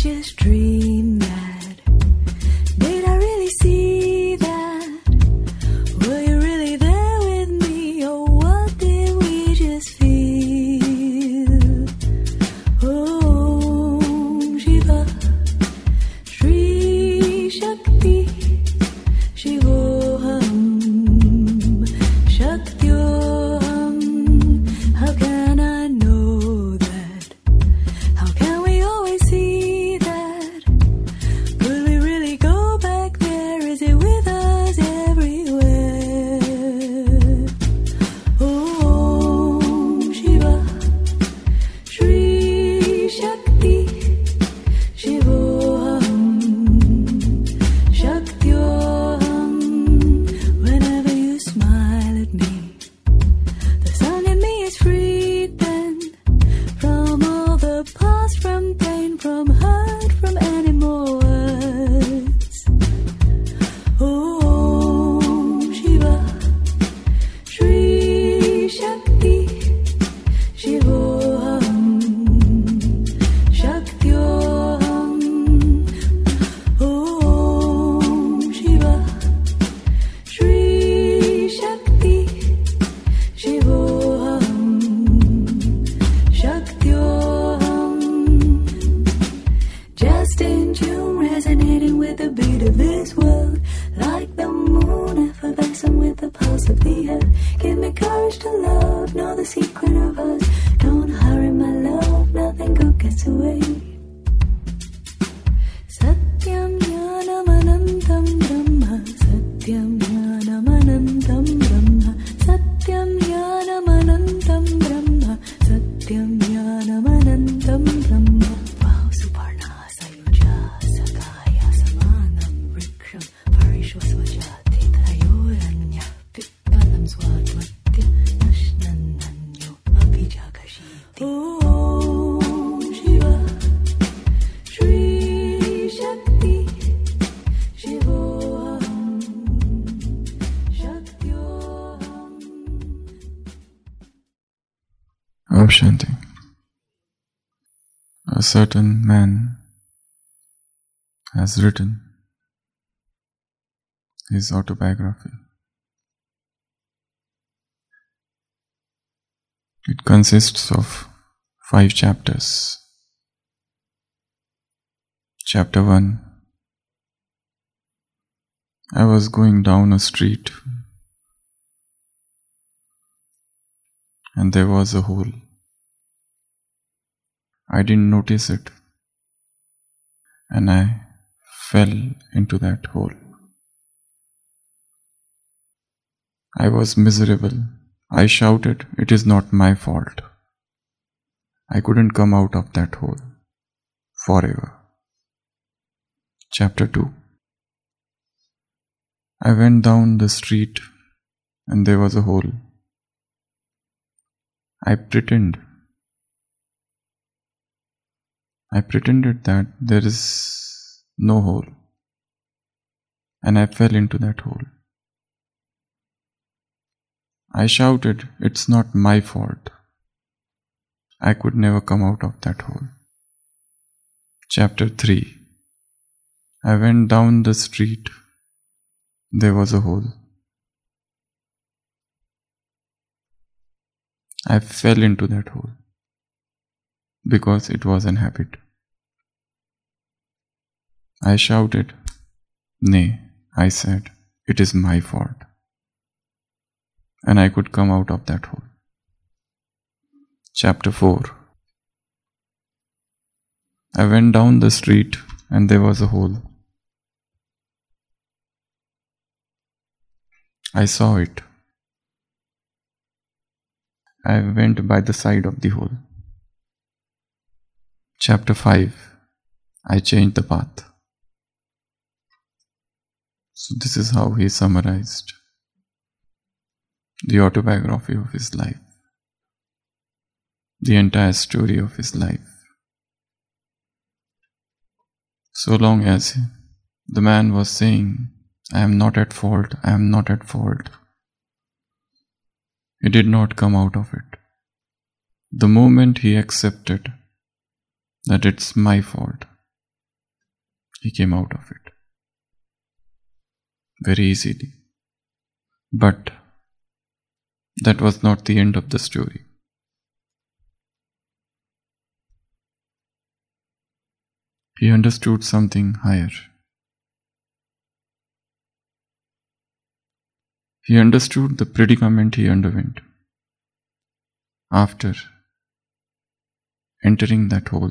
just dream that? Did I really see that? Were you really there with me, or what did we just feel? Om Shiva, Shri Shakti, Shivoham, Shaktyoham. How can I know that? How can we always see that? Could we really go back there? Is it with us everywhere? Om Shiva, Shri Shakti, Shivoham, Shaktyoham. Whenever you smile at me, the song in me is freed then from all the past, from pain, from hurt, from any more words. Om Shiva, Shri Shakti, Shivoham, Shaktyoham. Om Shiva, Shri Shakti, Shivoham, Shaktyoham. Just in tune, resonating with the beat of this world, like the moon, effervescent with the pulse of the earth. Give me courage to love, know the secret of us. Don't hurry, my love, nothing good gets away. Satyam Jnanam Anantam Brahma, Satyam Jnanam Anantam Brahma, Satyam Jnanam Anantam Brahma, Satyam Jnanam Anantam Brahma. Wow, Suparna Sayuja Sakaya Samanam Vriksham Parishvasvajati Trayoranya Pittalam Swadvatya Nashnananyo Abhijakashiti. Om Shiva, Shri Shakti, Shivoham, Shaktyoham. Om Shanti. A certain man has written his autobiography. It consists of 5 chapters. Chapter 1. I was going down a street and there was a hole. I didn't notice it and I fell into that hole. I was miserable. I shouted, "It is not my fault." I couldn't come out of that hole forever. Chapter 2. I went down the street and there was a hole. I pretended that there is no hole and I fell into that hole. I shouted, "It's not my fault." I could never come out of that hole. Chapter 3. I went down the street. There was a hole. I fell into that hole because it was an habit. I shouted, "Nay," I said, "it is my fault." And I could come out of that hole. Chapter 4. I went down the street and there was a hole. I saw it. I went by the side of the hole. Chapter 5. I changed the path. So this is how he summarized the autobiography of his life, the entire story of his life. So long as the man was saying, "I am not at fault, I am not at fault," he did not come out of it. The moment he accepted that it's my fault, He came out of it very easily. But that was not the end of the story. He understood something higher. He understood the predicament he underwent after entering that hole.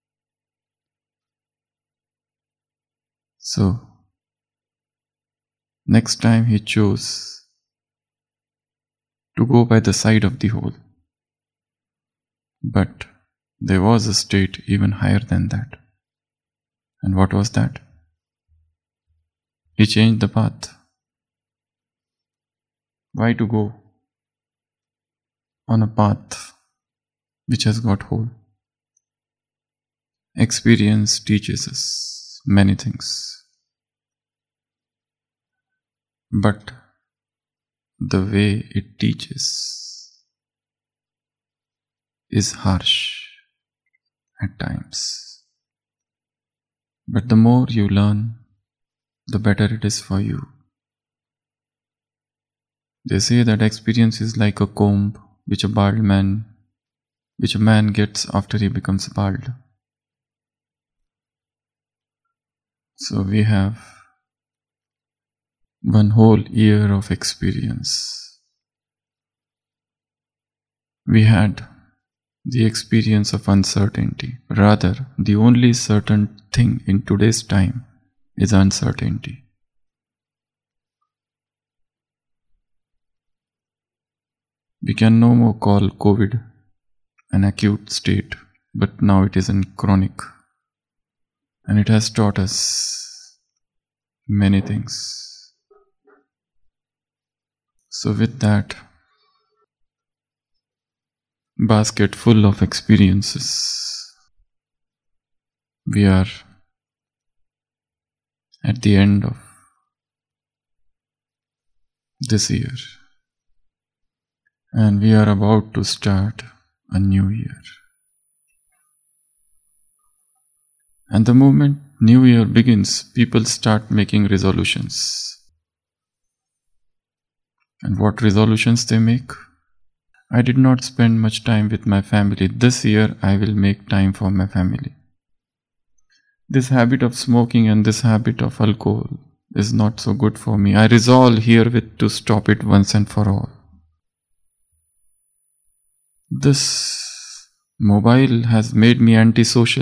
So, next time he chose to go by the side of the hole. But there was a state even higher than that. And what was that? He changed the path. Why to go on a path which has got hole? Experience teaches us many things. But the way it teaches is harsh at times. But the more you learn, the better it is for you. They say that experience is like a comb which a man gets after he becomes bald. So we have one whole year of experience. We had the experience of uncertainty. Rather, the only certain thing in today's time is uncertainty. We can no more call COVID an acute state, but now it is in chronic. And it has taught us many things. So with that basket full of experiences, we are at the end of this year. And we are about to start a new year. And the moment New Year begins, people start making resolutions. And what resolutions they make? I did not spend much time with my family. This year I will make time for my family. This habit of smoking and this habit of alcohol is not so good for me. I resolve herewith to stop it once and for all. This mobile has made me antisocial.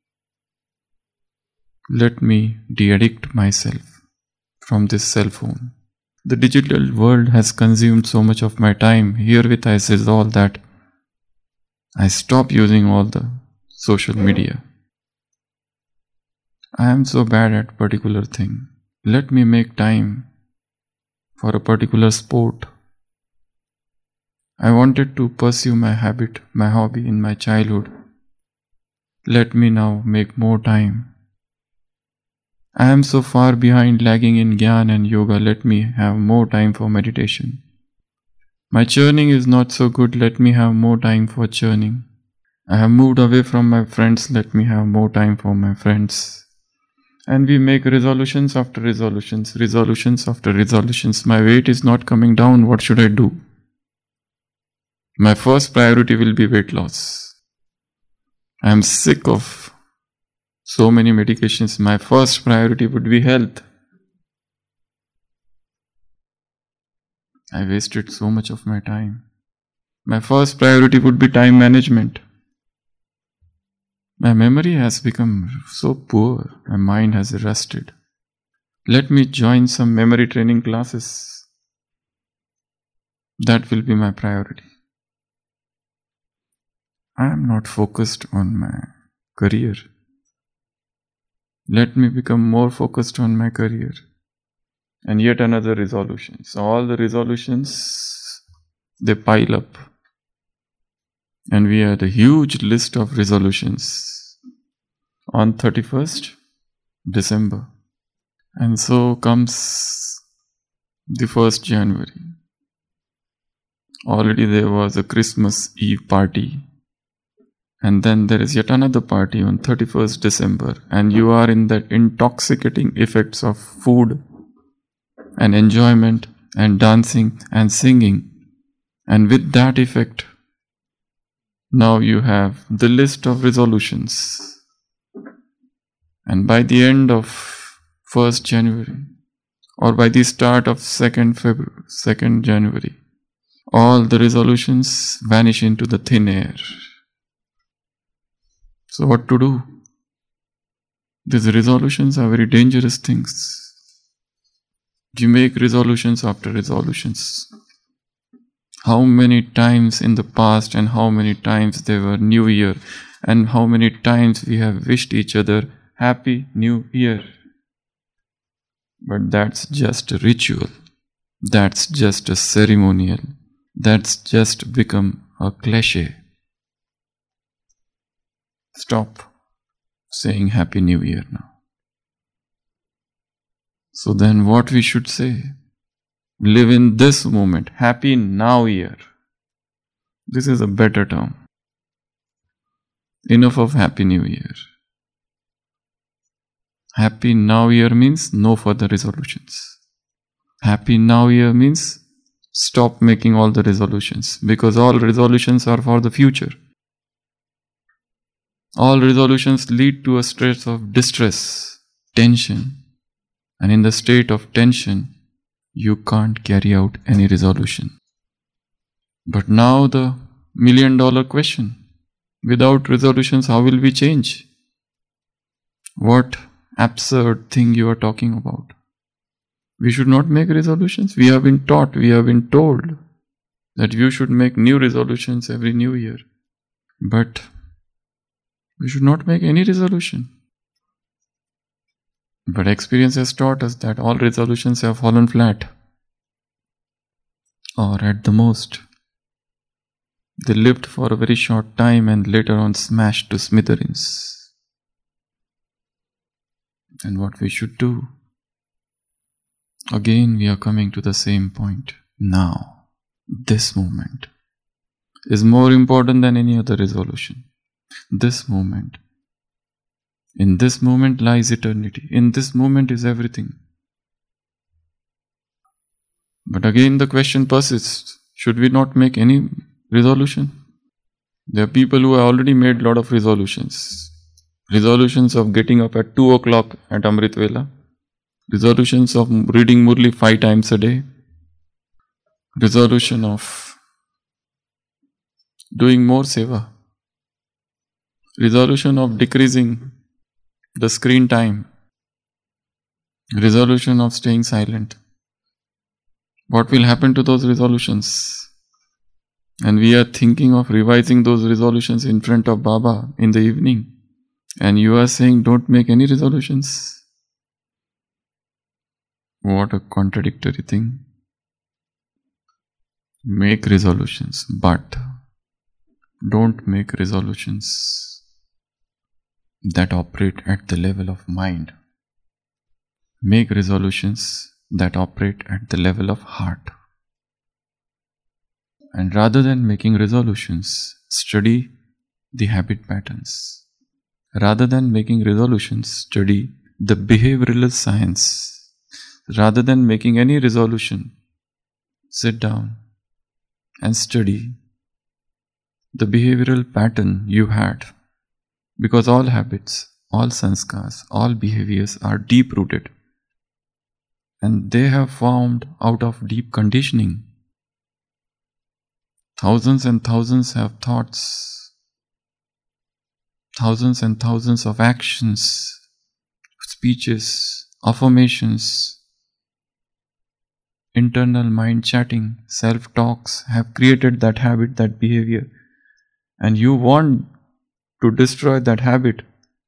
Let me de-addict myself from this cell phone. The digital world has consumed so much of my time. Herewith I resolve that I stop using all the social media. I am so bad at particular thing. Let me make time for a particular sport. I wanted to pursue my habit, my hobby in my childhood. Let me now make more time. I am so far behind, lagging in Gyan and Yoga. Let me have more time for meditation. My churning is not so good. Let me have more time for churning. I have moved away from my friends. Let me have more time for my friends. And we make resolutions after resolutions, resolutions after resolutions. My weight is not coming down. What should I do? My first priority will be weight loss. I am sick of so many medications. My first priority would be health. I wasted so much of my time. My first priority would be time management. My memory has become so poor. My mind has rusted. Let me join some memory training classes. That will be my priority. I am not focused on my career. Let me become more focused on my career. And yet another resolution. So all the resolutions, they pile up. And we had a huge list of resolutions on 31st December. And so comes the 1st January. Already there was a Christmas Eve party. And then there is yet another party on 31st December, and you are in that intoxicating effects of food and enjoyment and dancing and singing. And with that effect, now you have the list of resolutions. And by the end of 1st January, or by the start of 2nd January, all the resolutions vanish into the thin air. So what to do? These resolutions are very dangerous things. You make resolutions after resolutions. How many times in the past and how many times they were New Year, and how many times we have wished each other Happy New Year. But that's just a ritual. That's just a ceremonial. That's just become a cliche. Stop saying Happy New Year now. So then what we should say? Live in this moment. Happy Now Year. This is a better term. Enough of Happy New Year. Happy Now Year means no further resolutions. Happy Now Year means stop making all the resolutions, because all resolutions are for the future. All resolutions lead to a state of distress, tension, and in the state of tension, you can't carry out any resolution. But now the $1,000,000 question, without resolutions, how will we change? What absurd thing you are talking about? We should not make resolutions. We have been taught, we have been told that you should make new resolutions every new year. But we should not make any resolution. But experience has taught us that all resolutions have fallen flat. Or at the most, they lived for a very short time and later on smashed to smithereens. And what we should do? Again, we are coming to the same point. Now, this moment is more important than any other resolution. This moment. In this moment lies eternity. In this moment is everything. But again the question persists. Should we not make any resolution? There are people who have already made a lot of resolutions. Resolutions of getting up at 2 o'clock at Amrit Vela. Resolutions of reading Murli 5 times a day. Resolution of doing more seva. Resolution of decreasing the screen time. Resolution of staying silent. What will happen to those resolutions? And we are thinking of revising those resolutions in front of Baba in the evening. And you are saying don't make any resolutions. What a contradictory thing. Make resolutions, but don't make resolutions that operate at the level of mind. Make resolutions that operate at the level of heart. And rather than making resolutions, study the habit patterns. Rather than making resolutions, study the behavioral science. Rather than making any resolution, sit down and study the behavioral pattern you had. Because all habits, all sanskars, all behaviors are deep-rooted. And they have formed out of deep conditioning. Thousands and thousands have thoughts. Thousands and thousands of actions, speeches, affirmations, internal mind chatting, self-talks have created that habit, that behavior. And you want to destroy that habit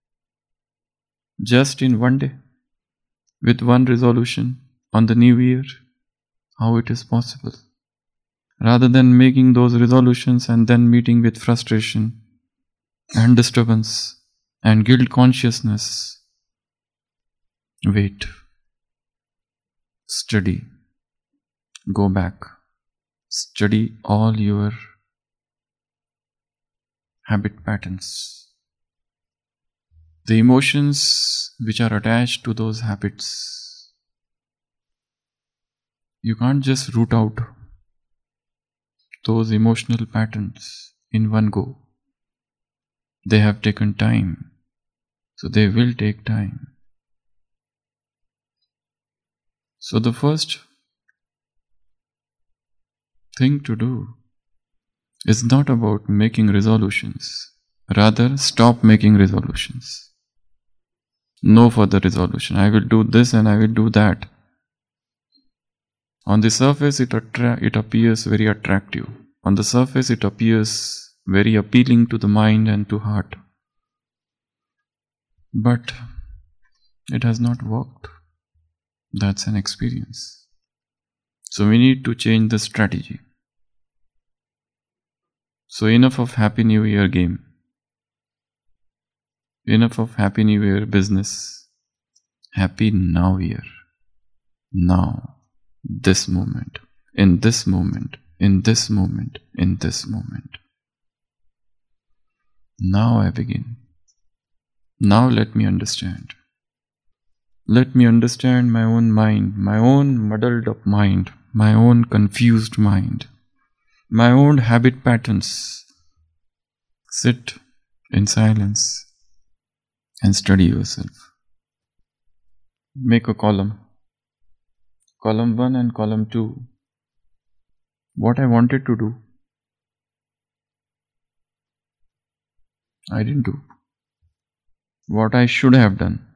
just in one day with one resolution on the new year. How it is possible? Rather than making those resolutions and then meeting with frustration and disturbance and guilt consciousness, wait, study, go back, study all your habit patterns. The emotions which are attached to those habits, you can't just root out those emotional patterns in one go. They have taken time, so they will take time. So the first thing to do is not about making resolutions. Rather, stop making resolutions. No further resolution. I will do this and I will do that. On the surface, it appears very attractive. On the surface, it appears very appealing to the mind and to heart. But it has not worked. That's an experience. So we need to change the strategy. So enough of Happy New Year game. Enough of Happy New Year business. Happy Now Year. Now. This moment. In this moment. In this moment. In this moment. Now I begin. Now let me understand. Let me understand my own mind, my own muddled up mind, my own confused mind, my own habit patterns. Sit in silence and study yourself. Make a column. Column 1 and column 2. What I wanted to do, I didn't do. What I should have done.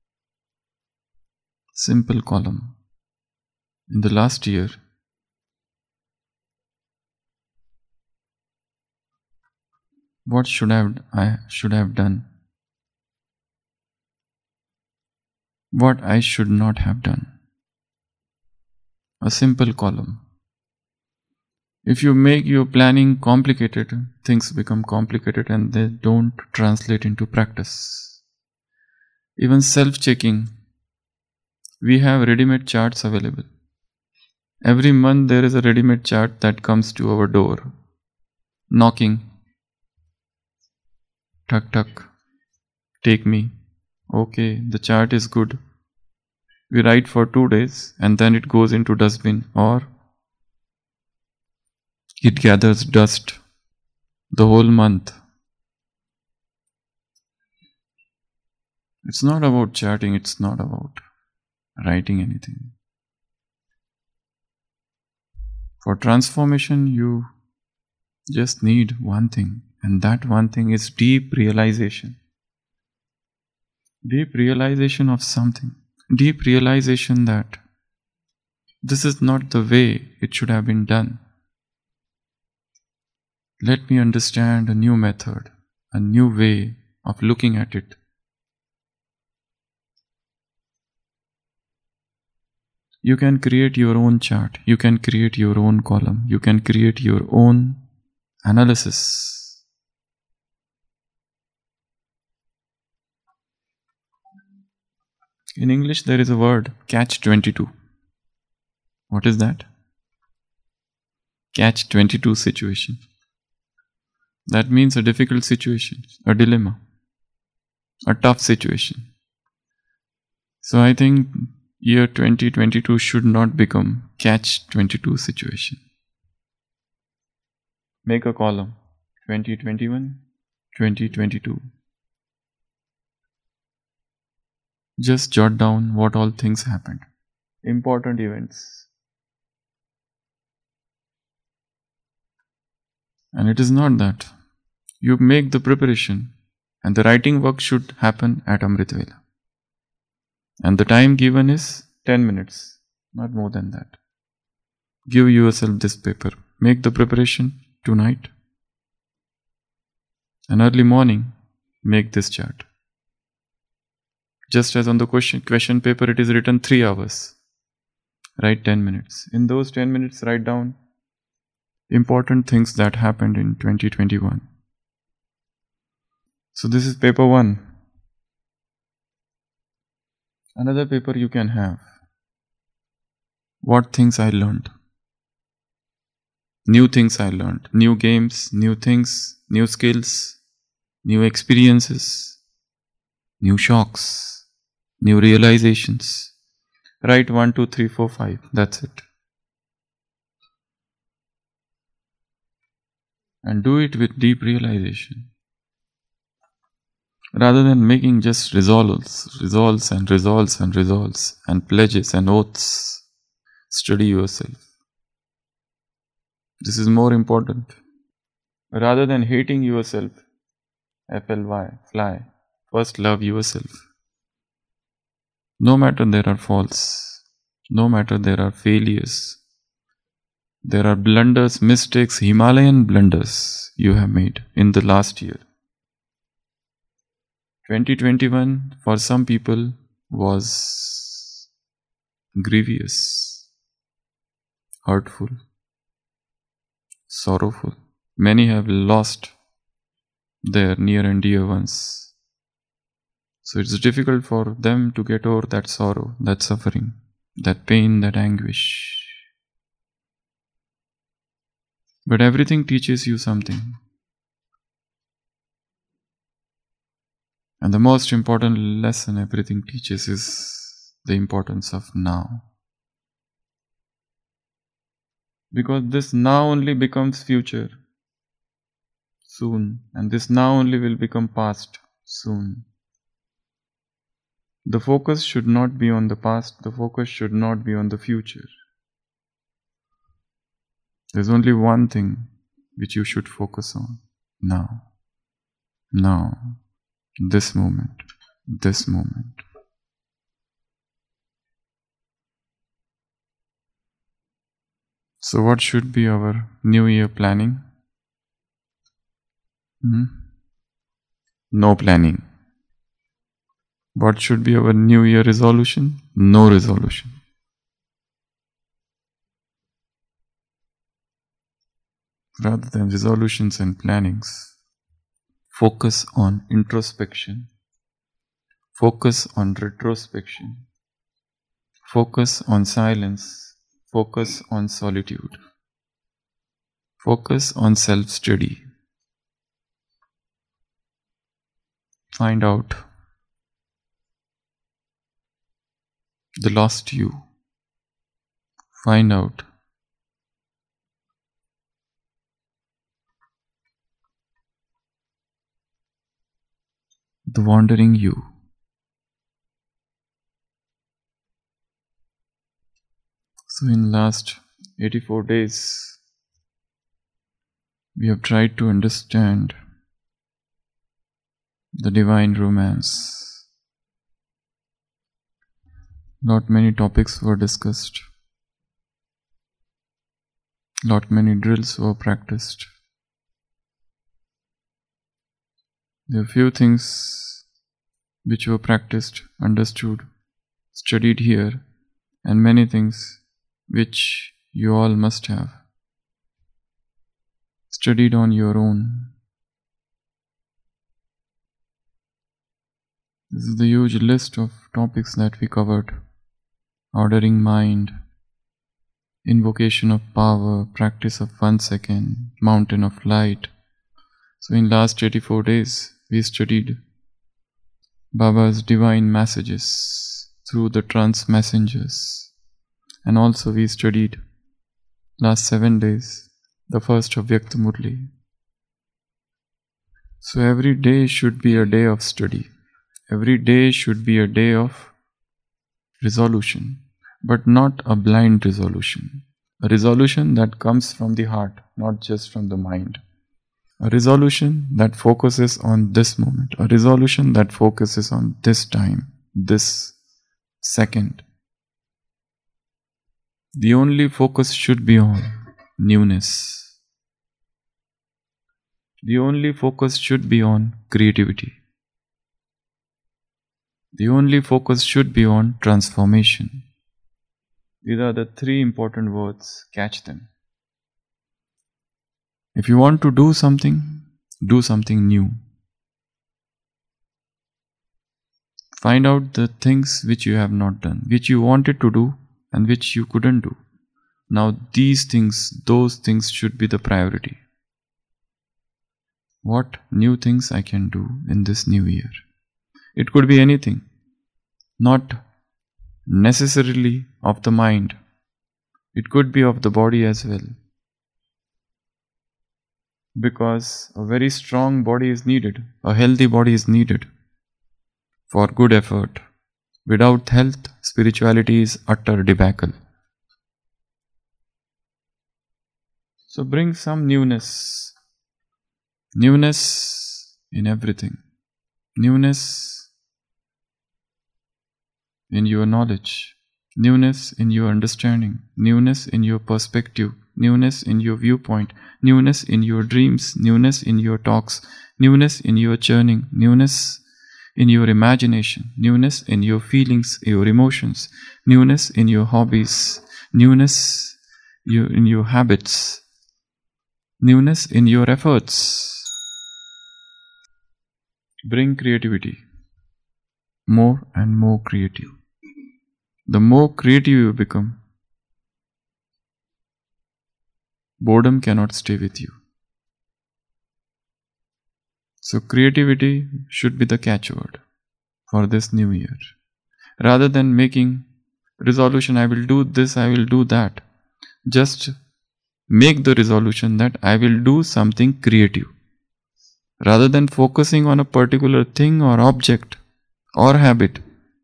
Simple column. In the last year, what I should have done? What I should not have done? A simple column. If you make your planning complicated, things become complicated and they don't translate into practice. Even self-checking, we have ready-made charts available. Every month there is a ready-made chart that comes to our door, knocking. Tuck, tuck. Take me. Okay, the chart is good. We write for 2 days and then it goes into dustbin, or it gathers dust the whole month. It's not about charting, it's not about writing anything. For transformation, you just need one thing, and that one thing is deep realization. Deep realization of something. Deep realization that this is not the way it should have been done. Let me understand a new method, a new way of looking at it. You can create your own chart, you can create your own column, you can create your own analysis. In English there is a word, catch-22. What is that? Catch-22 situation. That means a difficult situation, a dilemma, a tough situation. So I think year 2022 should not become catch-22 situation. Make a column, 2021, 2022. Just jot down what all things happened. Important events. And it is not that. You make the preparation and the writing work should happen at Amrit Vela. And the time given is 10 minutes, not more than that. Give yourself this paper. Make the preparation tonight. And early morning, make this chart. Just as on the question paper, it is written 3 hours. Write 10 minutes. In those 10 minutes, write down important things that happened in 2021. So this is paper 1. Another paper you can have. What things I learned. New things I learned. New games, new things, new skills. new experiences, new shocks, new realizations. Write 1, 2, 3, 4, 5. That's it. And do it with deep realization. Rather than making just resolves and pledges and oaths, study yourself. This is more important. Rather than hating yourself, fly, first love yourself. No matter there are faults, no matter there are failures, there are blunders, mistakes, Himalayan blunders you have made in the last year. 2021 for some people was grievous, hurtful, sorrowful. Many have lost their near and dear ones. So it's difficult for them to get over that sorrow, that suffering, that pain, that anguish. But everything teaches you something. And the most important lesson everything teaches is the importance of now. Because this now only becomes future soon, and this now only will become past soon. The focus should not be on the past, the focus should not be on the future. There's only one thing which you should focus on now. Now. This moment. So what should be our New Year planning? No planning. What should be our New Year resolution? No resolution. Rather than resolutions and plannings, focus on introspection. Focus on retrospection. Focus on silence. Focus on solitude. Focus on self-study. Find out the lost you. Find out the wandering you. So in last 84 days, we have tried to understand the divine romance. Not many topics were discussed. Not many drills were practiced. There are few things which were practiced, understood, studied here, and many things which you all must have studied on your own. This is the huge list of topics that we covered: ordering mind, invocation of power, practice of 1 second, mountain of light. So in last 84 days, we studied Baba's divine messages through the trance messengers. And also we studied last 7 days, the first Avyakta Murli. So every day should be a day of study. Every day should be a day of resolution, but not a blind resolution. A resolution that comes from the heart, not just from the mind. A resolution that focuses on this moment. A resolution that focuses on this time, this second. The only focus should be on newness. The only focus should be on creativity. The only focus should be on transformation. These are the 3 important words. Catch them. If you want to do something new. Find out the things which you have not done, which you wanted to do and which you couldn't do. Now these things, those things should be the priority. what new things I can do in this new year. It could be anything, not necessarily of the mind. It could be of the body as well. Because a very strong body is needed, a healthy body is needed for good effort. Without health, spirituality is utter debacle. So bring some newness. Newness in everything. Newness in your knowledge. Newness in your understanding. Newness in your perspective. Newness in your viewpoint. Newness in your dreams. Newness in your talks. Newness in your churning. Newness in your imagination. Newness in your feelings, your emotions. Newness in your hobbies. Newness in your habits. Newness in your efforts. Bring creativity. More and more creative. The more creative you become, boredom cannot stay with you. So creativity should be the catchword for this new year. Rather than making resolution, I will do this, I will do that. Just make the resolution that I will do something creative. Rather than focusing on a particular thing or object or habit,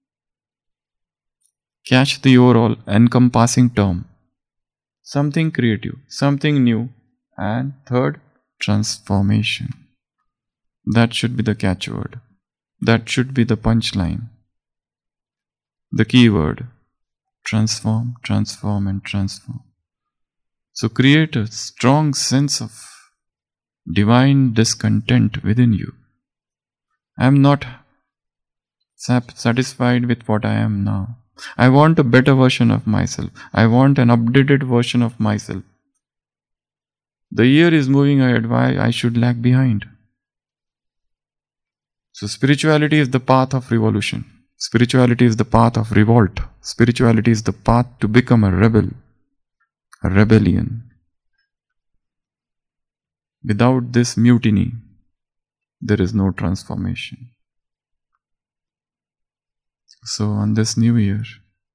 catch the overall encompassing term. Something creative, something new, and third, transformation. That should be the catchword. That should be the punchline. The keyword. Transform, transform, and transform. So create a strong sense of divine discontent within you. I am not satisfied with what I am now. I want a better version of myself. I want an updated version of myself. The year is moving ahead. Why I should lag behind? So spirituality is the path of revolution. Spirituality is the path of revolt. Spirituality is the path to become a rebel. A rebellion. Without this mutiny, there is no transformation. So on this new year,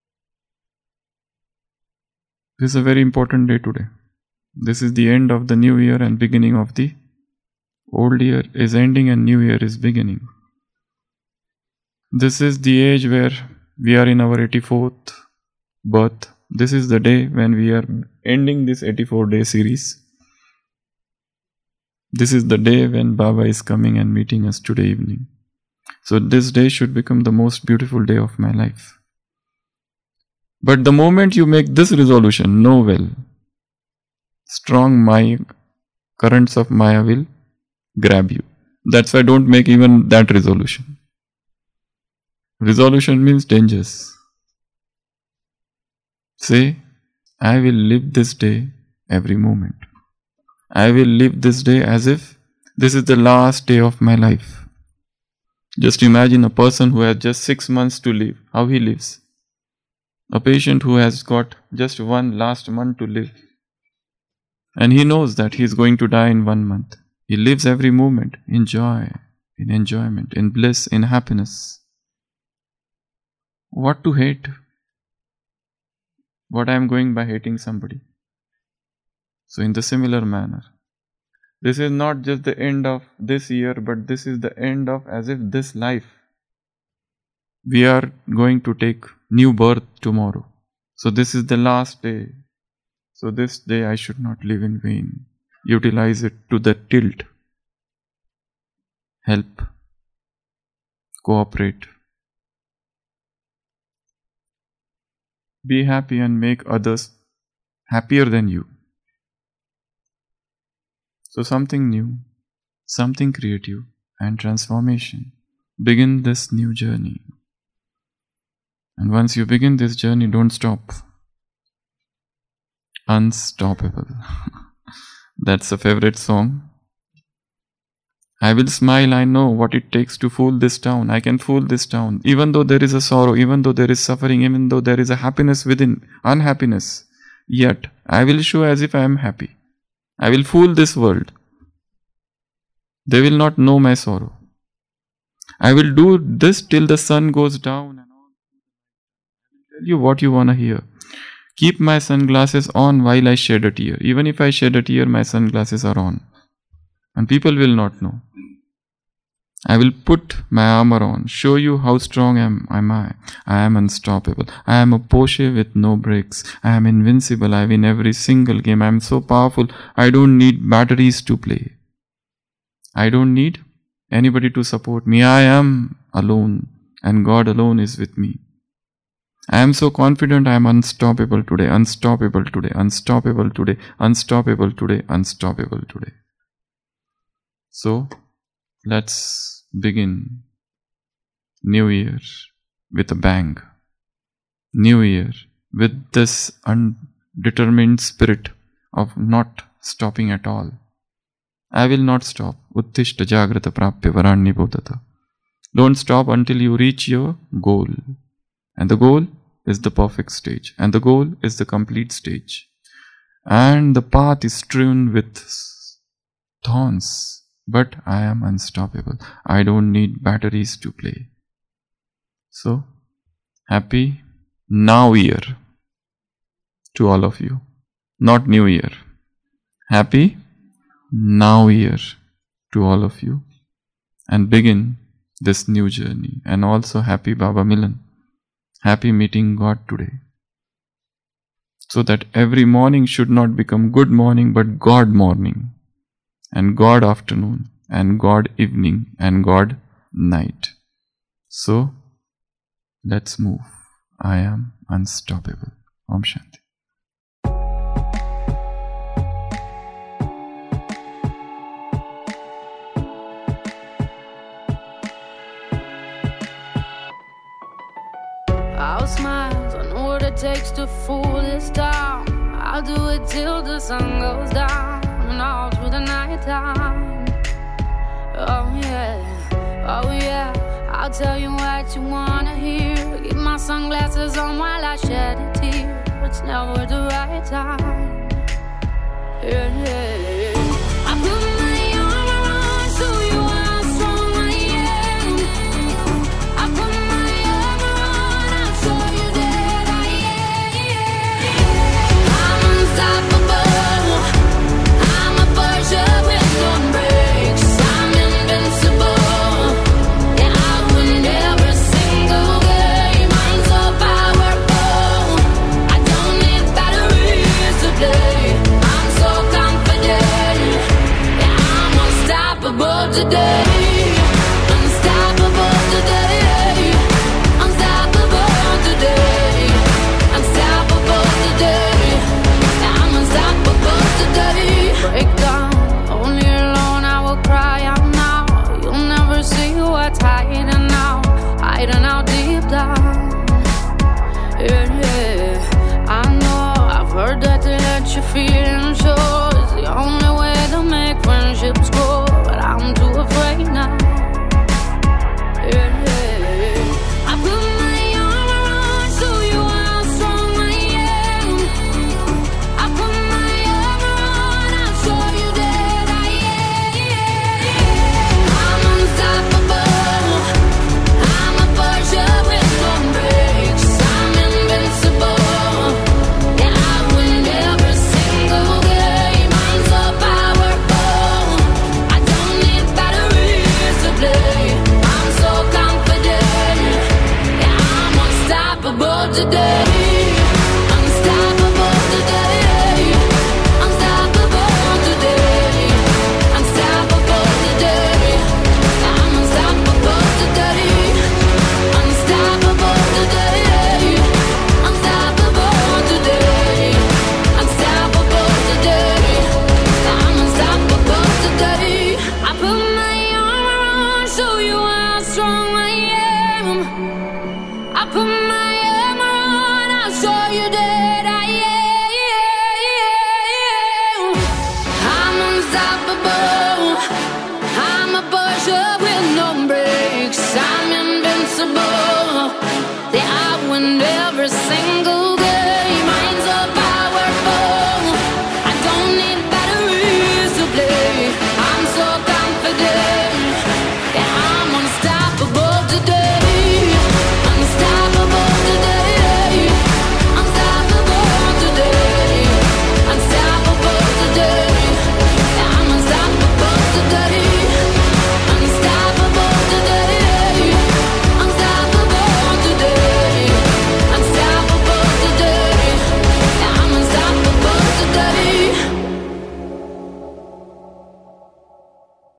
this is a very important day today. This is the end of the new year and beginning of the old year is ending and new year is beginning. This is the age where we are in our 84th birth. This is the day when we are ending this 84-day series. This is the day when Baba is coming and meeting us today evening. So this day should become the most beautiful day of my life. But the moment you make this resolution, know well, strong Maya, currents of Maya will grab you. That's why don't make even that resolution. Resolution means dangers. Say, I will live this day every moment. I will live this day as if this is the last day of my life. Just imagine a person who has just 6 months to live, how he lives. A patient who has got just one last month to live. And he knows that he is going to die in 1 month. He lives every moment in joy, in enjoyment, in bliss, in happiness. What to hate? What I am going by hating somebody? So in the similar manner, this is not just the end of this year, but this is the end of as if this life. We are going to take new birth tomorrow. So this is the last day. So this day I should not live in vain. Utilize it to the tilt. Help. Cooperate. Be happy and make others happier than you. So something new, something creative and transformation. Begin this new journey. And once you begin this journey, don't stop. Unstoppable. That's a favorite song. I will smile, I know what it takes to fool this town. I can fool this town. Even though there is a sorrow, even though there is suffering, even though there is a happiness within, unhappiness, yet I will show as if I am happy. I will fool this world. They will not know my sorrow. I will do this till the sun goes down and all. I will tell you what you want to hear. Keep my sunglasses on while I shed a tear. Even if I shed a tear, my sunglasses are on. And people will not know. I will put my armor on, show you how strong am I. I am unstoppable. I am a Porsche with no brakes. I am invincible. I win every single game. I am so powerful. I don't need batteries to play. I don't need anybody to support me. I am alone, and God alone is with me. I am so confident. I am unstoppable today, unstoppable today, unstoppable today, unstoppable today, unstoppable today. So, let's begin New Year with a bang. New Year with this undetermined spirit of not stopping at all. I will not stop. Uttishta jagrata prapya varani bodhata. Don't stop until you reach your goal. And the goal is the perfect stage. And the goal is the complete stage. And the path is strewn with thorns. But I am unstoppable. I don't need batteries to play. So, happy Now Year to all of you. Not New Year. Happy Now Year to all of you. And begin this new journey. And also happy Baba Milan. Happy meeting God today. So that every morning should not become good morning but God morning. And God afternoon, and God evening, and God night. So, let's move. I am unstoppable. Om Shanti. I'll smile, I know what it takes to fool this town. I'll do it till the sun goes down. And all through the night time. Oh yeah, I'll tell you what you wanna hear. Keep my sunglasses on while I shed a tear. It's never the right time. Yeah. I put my armor on so you how strong I am. I put my armor on, I'll show you that I am. I'm unstoppable. With no brakes, I'm invincible. Yeah, I win every single game. I'm so powerful. I don't need batteries to play. I'm so confident. Yeah, I'm unstoppable today.